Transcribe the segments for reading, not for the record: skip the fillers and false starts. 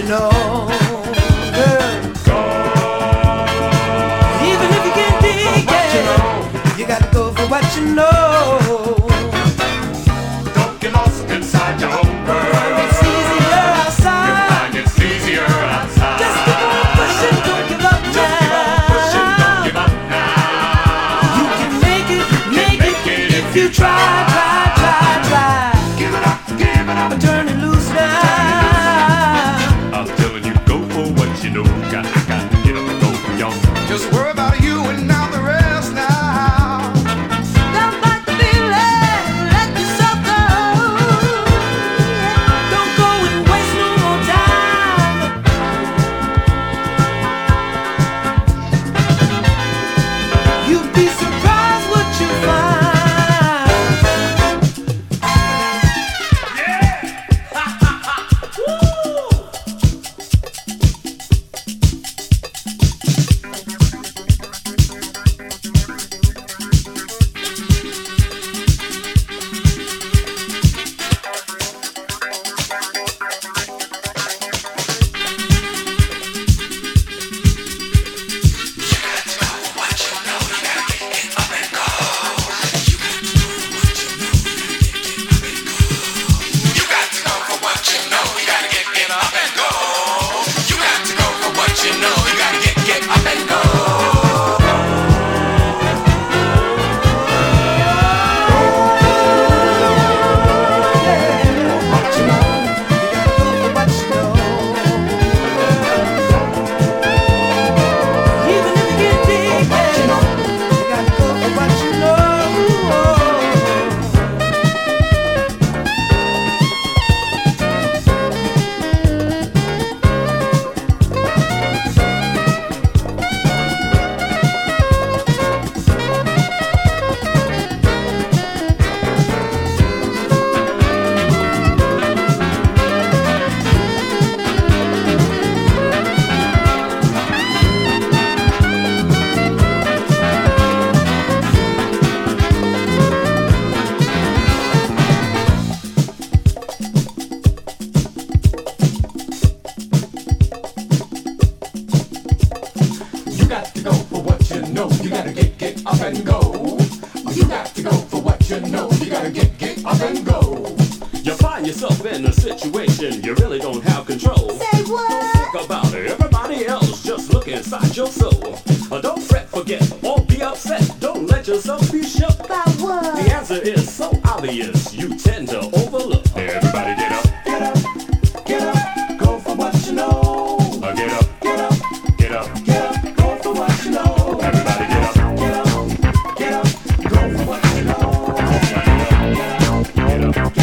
know, girl. Even if you can't dig it, you gotta go for what you know. Don't get lost inside your own world. It's easier outside. You'll find it's easier outside. Just keep on pushing, don't give up now. Just keep on pushing, don't give up now. You can make it if you try. Give it up, give it up. Turn it loose now. I'm telling you, go for what you know. Got to get up and go, y'all. Just worry about you and not the rest now. Don't fight the feeling, let yourself go. Don't go and waste no more time. You'd be surprised what you find. Yourself in a situation you really don't have control. Say what? Think about it. Everybody else just look inside your soul. Don't fret, forget, or be upset. Don't let yourself be shook. By what? The answer is so obvious, you tend to overlook. Everybody get up. Get up, get up, go for what you know. Get up. Get up, Get up. get up, go for what you know. Everybody get up. Get up, get up, go for what you know. Get up. Get up.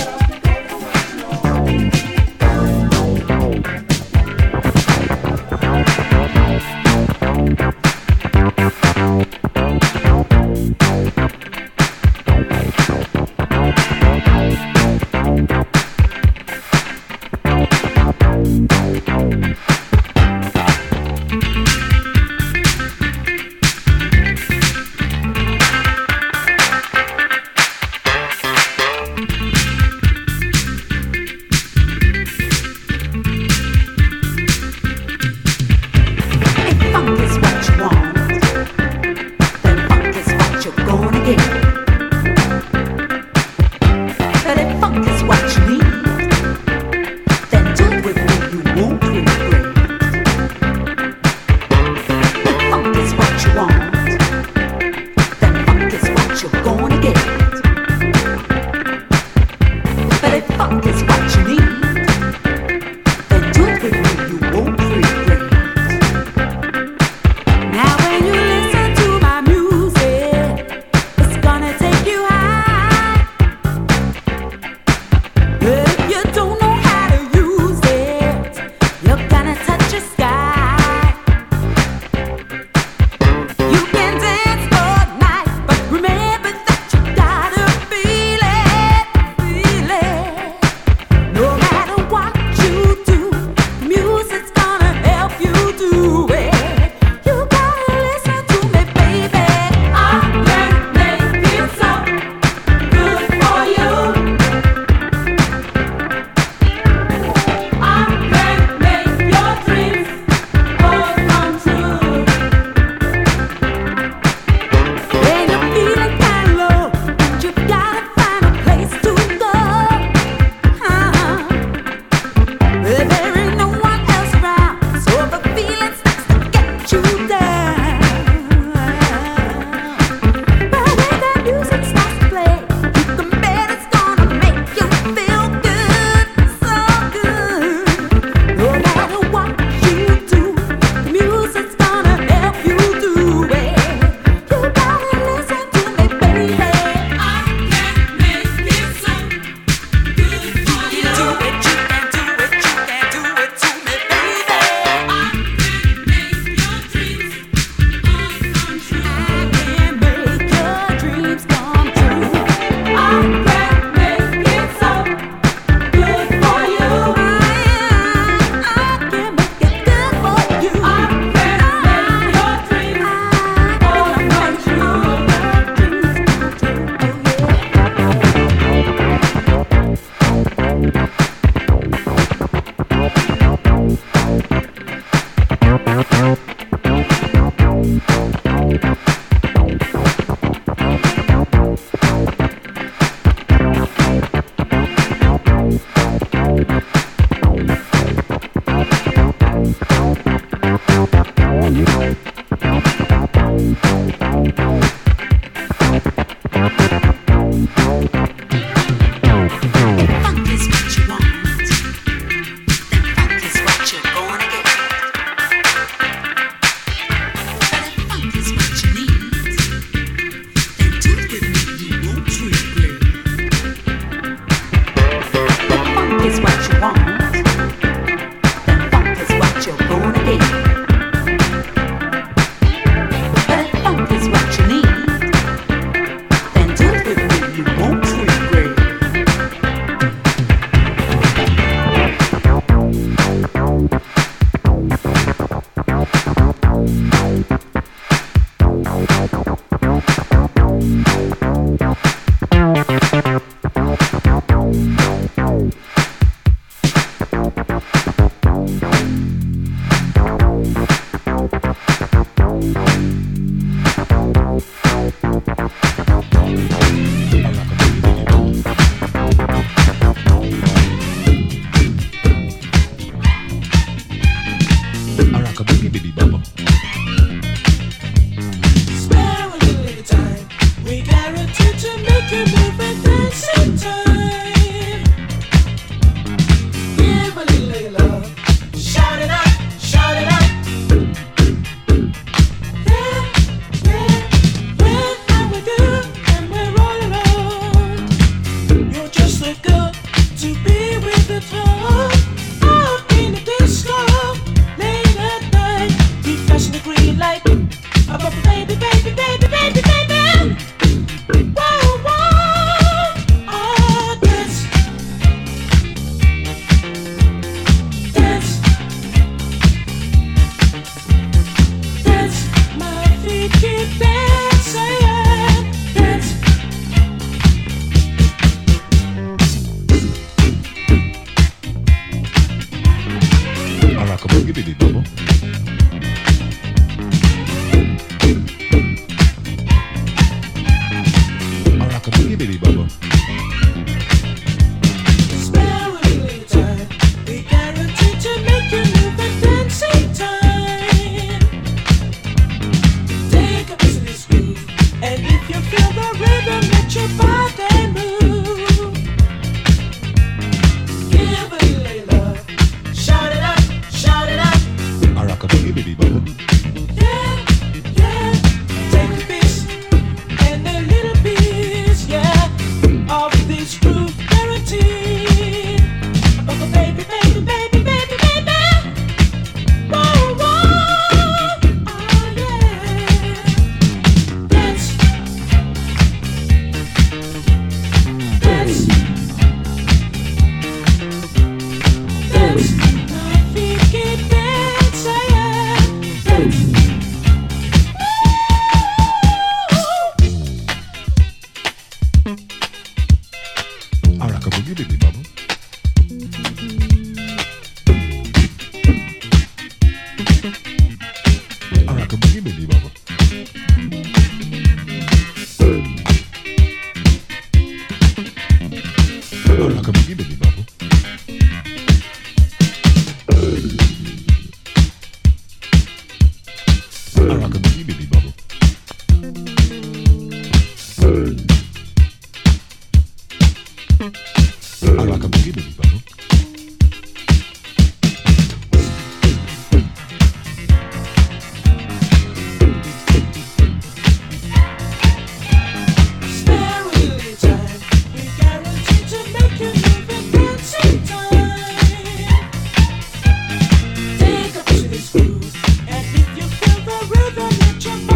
And if you feel the rhythm, let your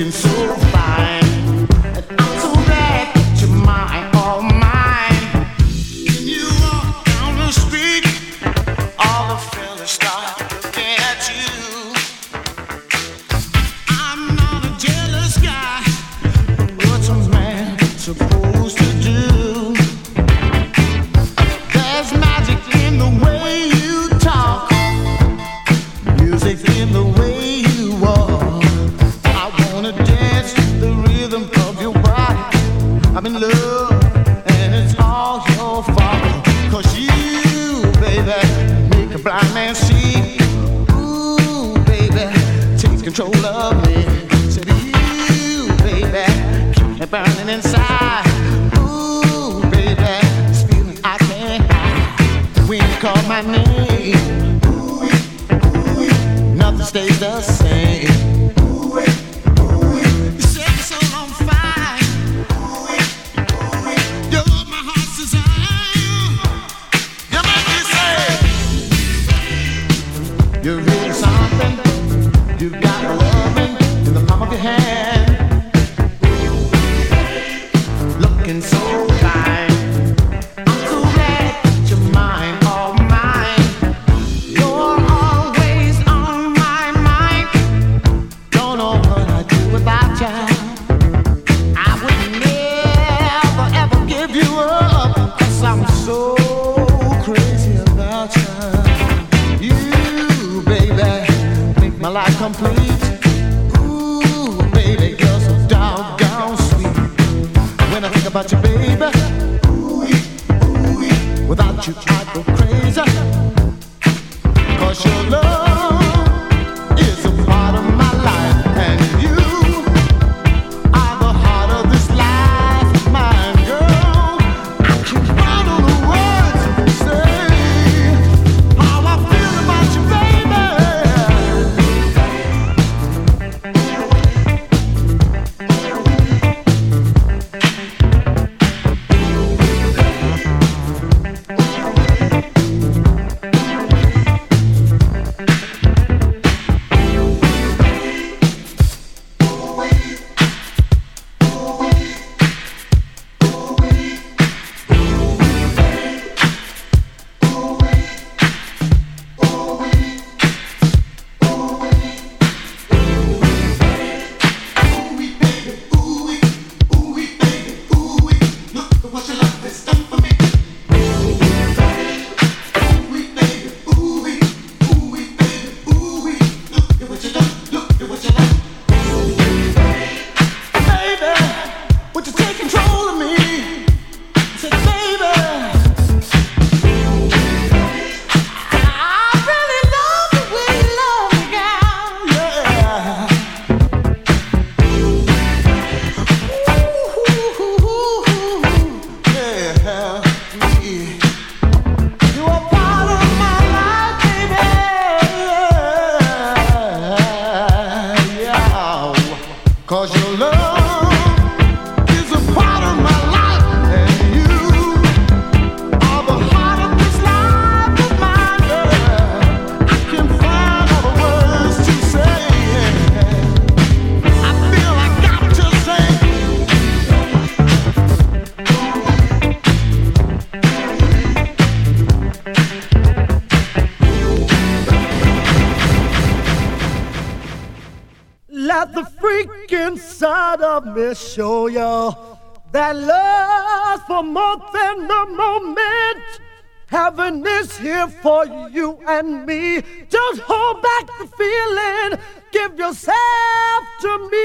me show you that love for more than a moment. Heaven is here for you and me. Don't hold back the feeling. Give yourself to me.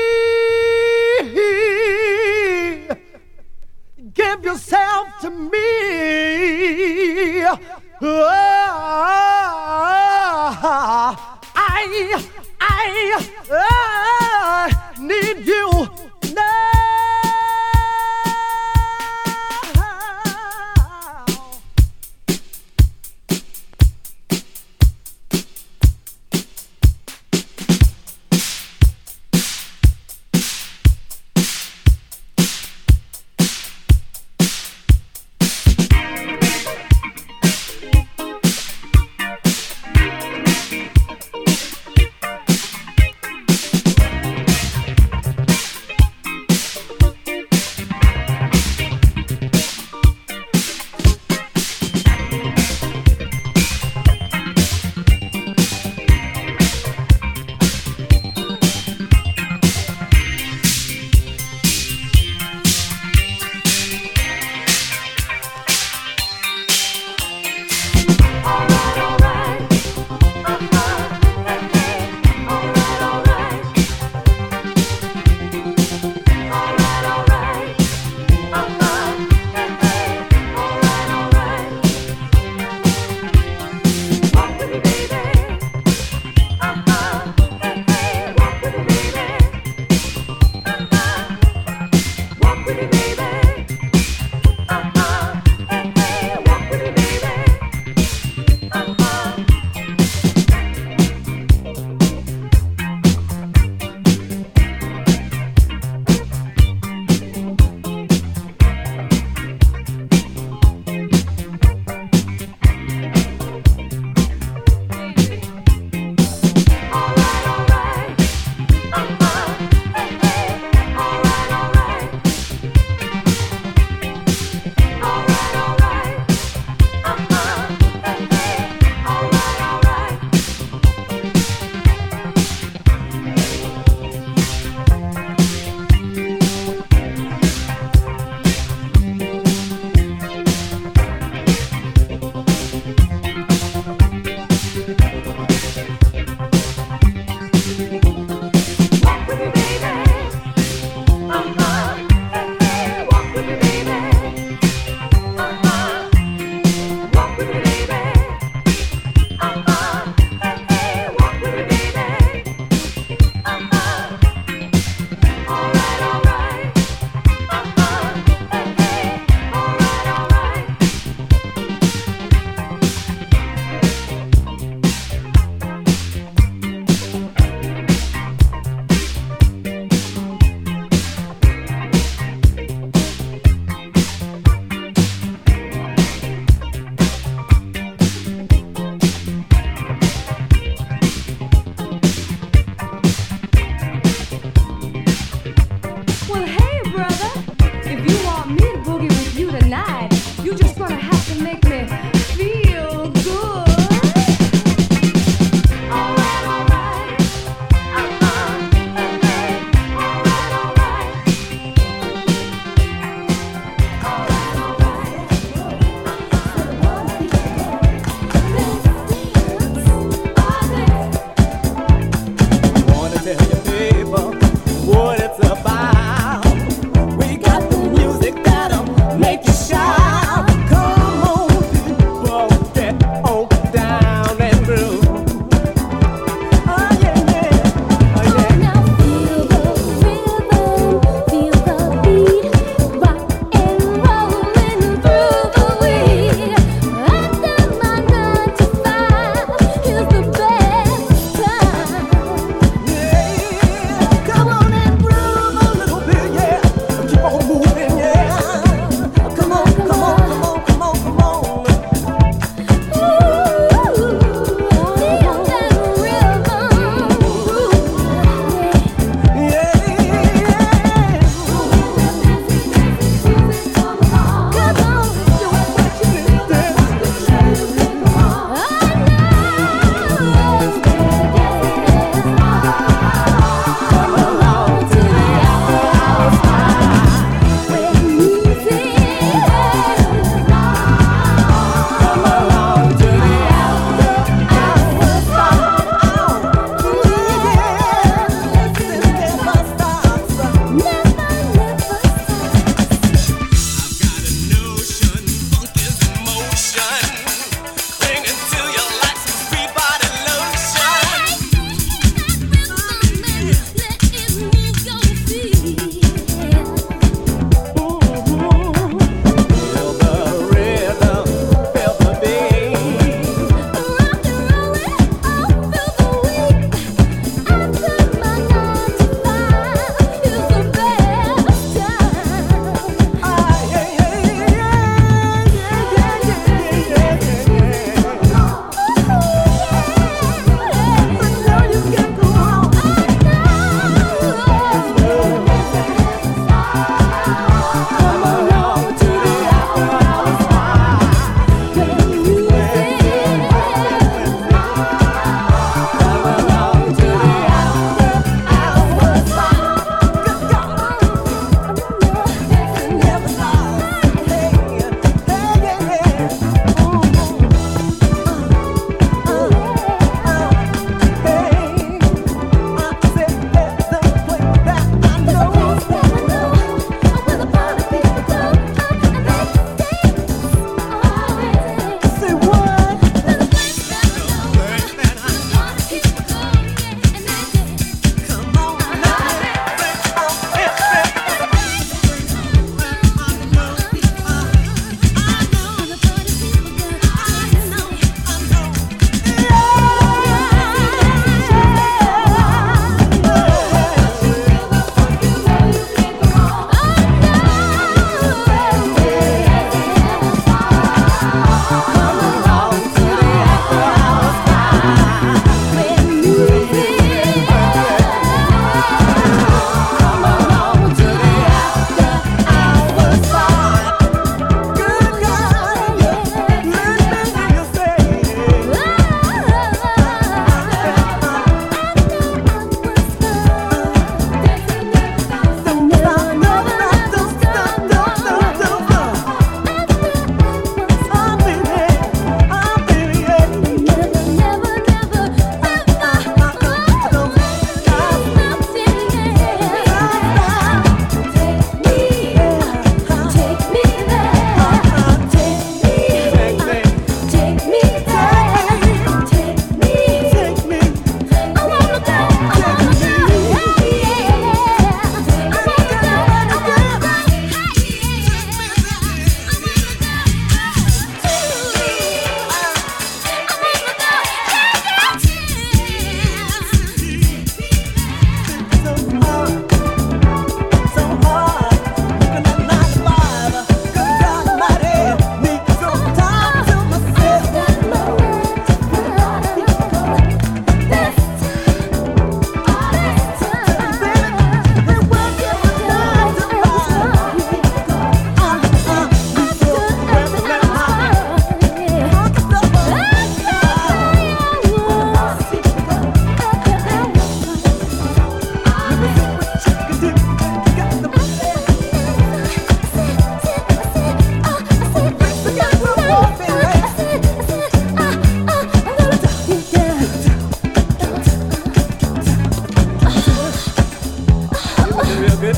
Give yourself to me. I need you now.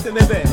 to me, baby.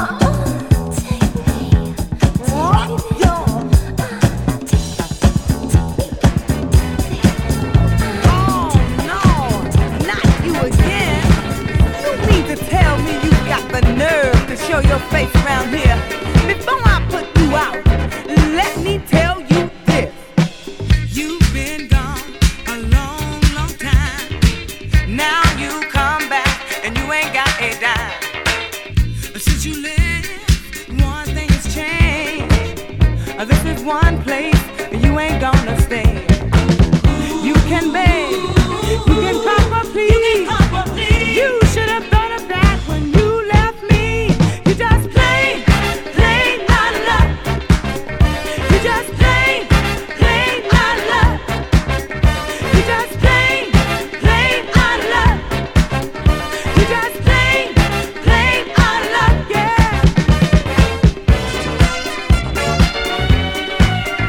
Show your face around here. Before I put you out, let me tell you this. You've been gone a long, long time. Now you come back and you ain't got a dime. Since you left, one thing has changed. This is one place you ain't gonna stay. You can beg, you can call for please. You should have thought of that when you left me. You just plain not love. You just plain not love. You just plain not love. You just plain not love, yeah.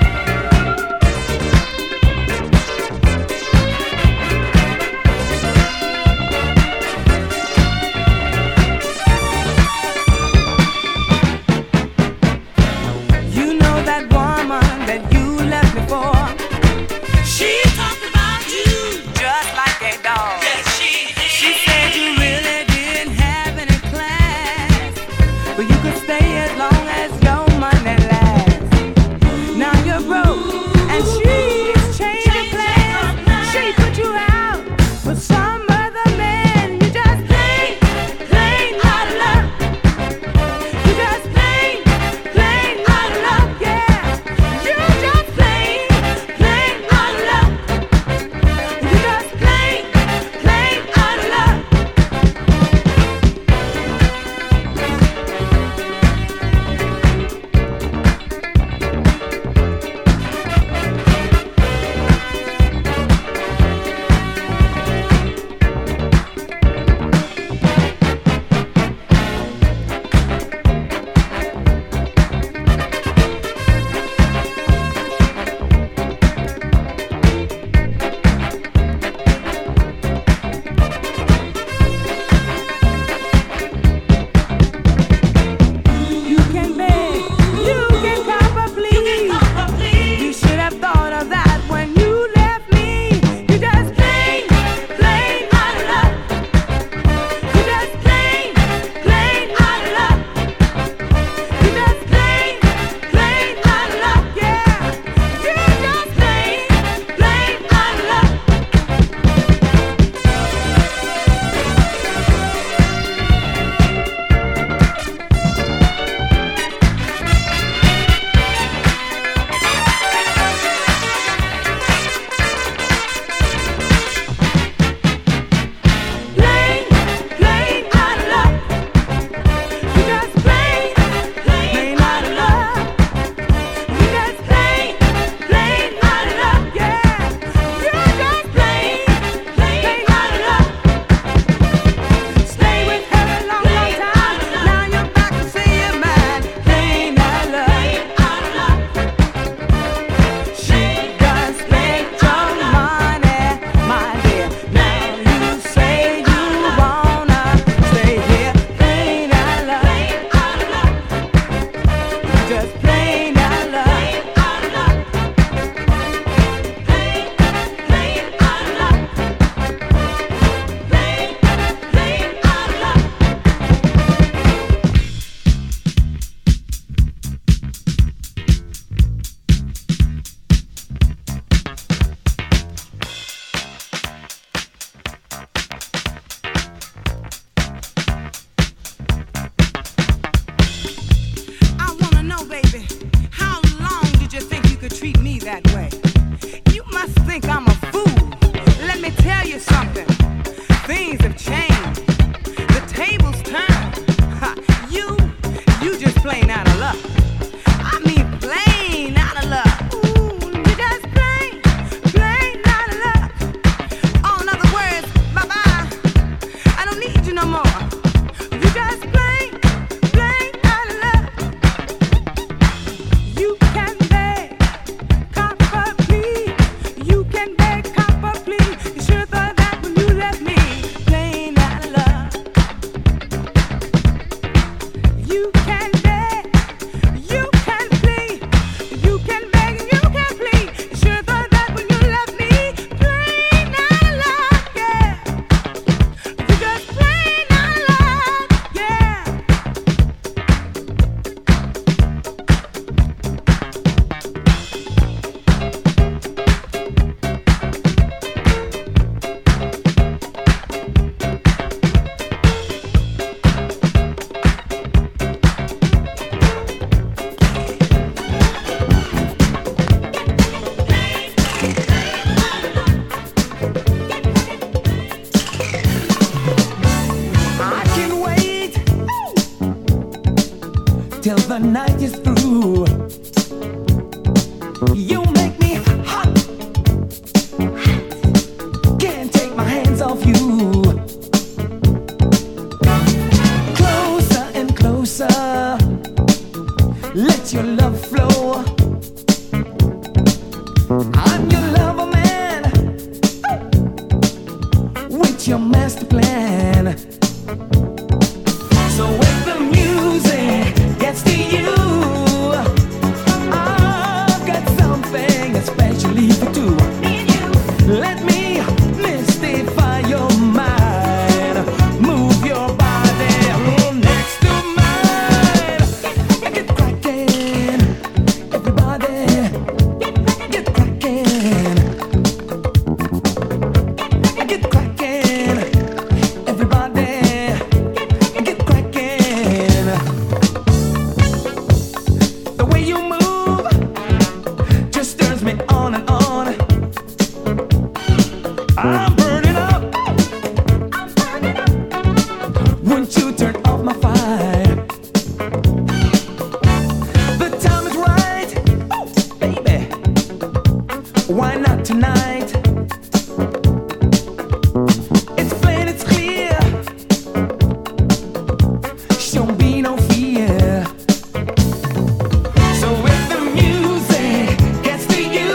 night is through. You make me hot, can't take my hands off you. Closer and closer, let your love flow. I'm your lover man, with your master plan. So if the music gets to you, I've got something especially for two. Let me mystify your mind, move your body next to mine. Get cracking, everybody. Get cracking. Get cracking, everybody. Get cracking. The way you move just turns me on and on. I'm burning up. Won't you turn off my fire? The time is right, baby. Why not tonight? It's plain, it's clear. Show me no fear. So if the music gets to you,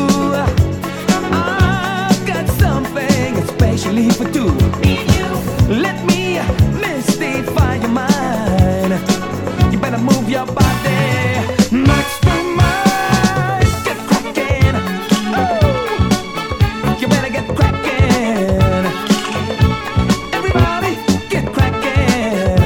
I've got something especially for two. Let me mystify your mind. You better move your body next to mine. Get cracking. Oh, you better get cracking. Everybody, get cracking.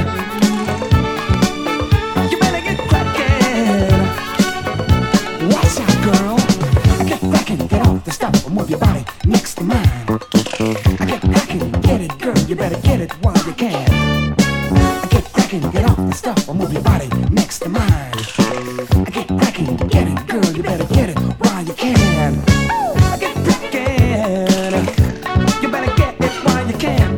You better get cracking. Watch out, girl. Get cracking, get off the stuff, move your body next to mine. Get cracking, get it, girl. You better get it while you can. Get cracking, get off the stuff, move your body next to mine. Get cracking, get it, girl. You better get it while you can. Get cracking, you better get it while you can.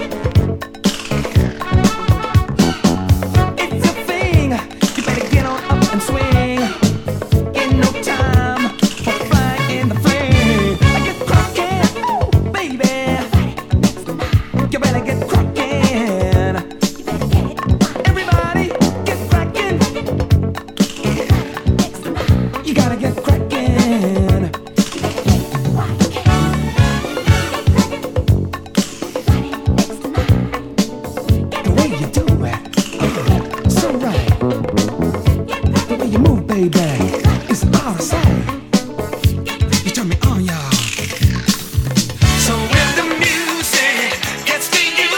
It's a thing, you better get on up and swing. In no time for flying in the flame. Get cracking, oh baby. You better get cracking. Everybody, get cracking. You gotta get cracking. The way you do it, so right. The way you move, baby, is out of sight. You turn me on, y'all. So if the music gets to you,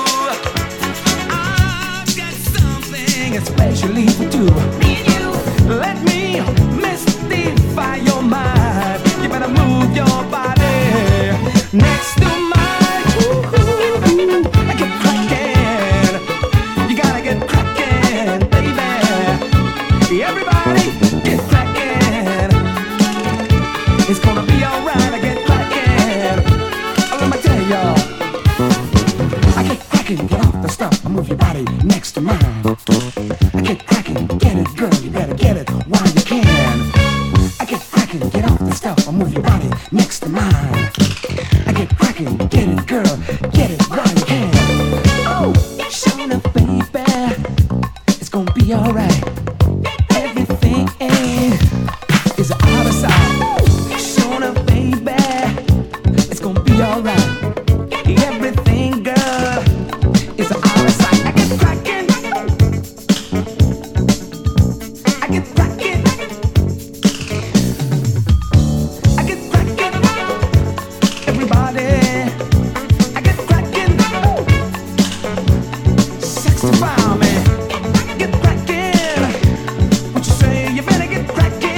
I've got something especially for two. Let me mystify your mind. You better move your body next to mine. Ooh, I get cracking. You gotta get cracking, baby. Everybody, get cracking. It's gonna be alright. I get cracking. Oh, let me tell y'all. I get cracking, get off the stuff, I move your body next to mine. I get cracking, get it, girl, you better get it while you can. I get cracking, get off the stuff, I move your body next to mine. I get cracking, get it, girl, get it while you can. Oh, shine up, baby, it's gonna be alright. Everything is out of sight. Shine up, baby, it's gonna be alright. Everything, girl, is out of sight. I get cracking. I get cracking. I get cracking. Everybody, I get cracking. Sexy fire, man. Get cracking. What you say? You better get cracking.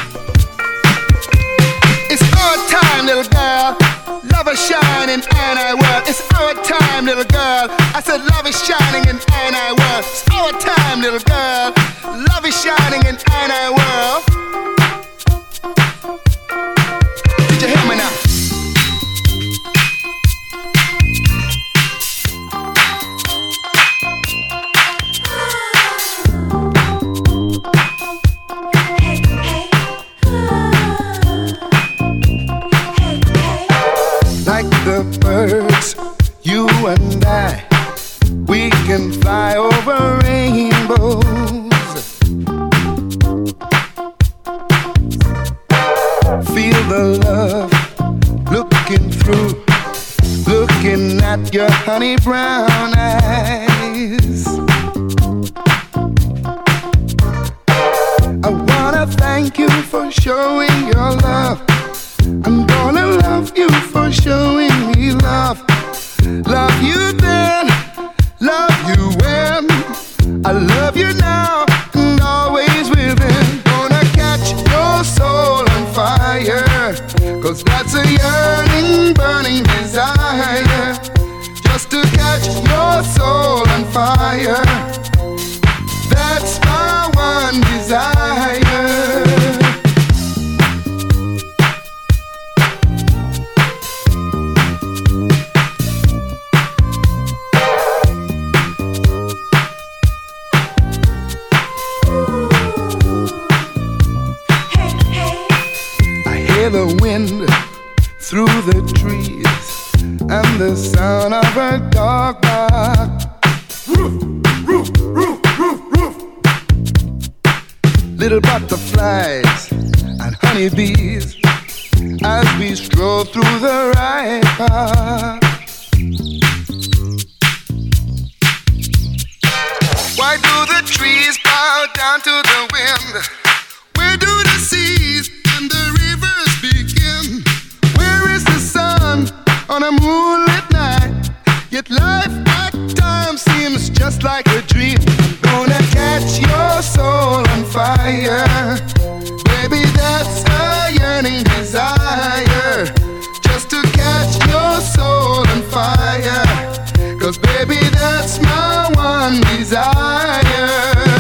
It's our time, little girl. Love is shining and I little girl. I said love is shining in I world. It's our time, little girl. Love is shining in I world. Did you hear me now? Like the birds, you and I, we can fly over rainbows. Feel the love looking through, looking at your honey brown eyes. I wanna thank you for showing your love. I'm gonna love you for showing me love. Love you then, love you when. I love you now and always will be. Gonna catch your soul on fire, 'cause that's a yearning, burning desire. Just to catch your soul on fire. That's my one desire. The wind through the trees and the sound of a dog bark. Roof, roof, roof, roof, roof. Little butterflies and honeybees as we stroll through the ripe park. Why do the trees bow down to the wind? Where do the seas and the rivers begin? Where is the sun on a moonlit night? Yet life at times seems just like a dream. Gonna catch your soul on fire. Baby, that's a yearning desire. Just to catch your soul on fire. 'Cause baby, that's my one desire.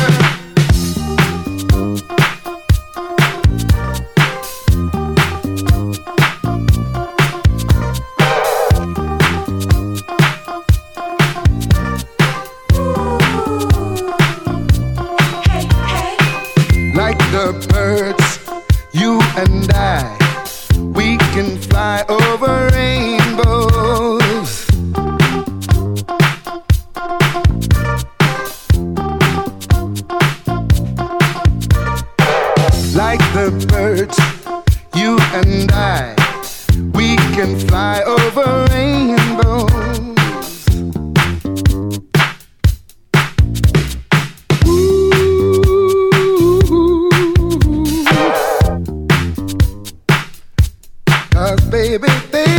Like the birds, you and I, we can fly over rainbows. Like the birds, you and I, we can fly over rainbows. Baby, baby.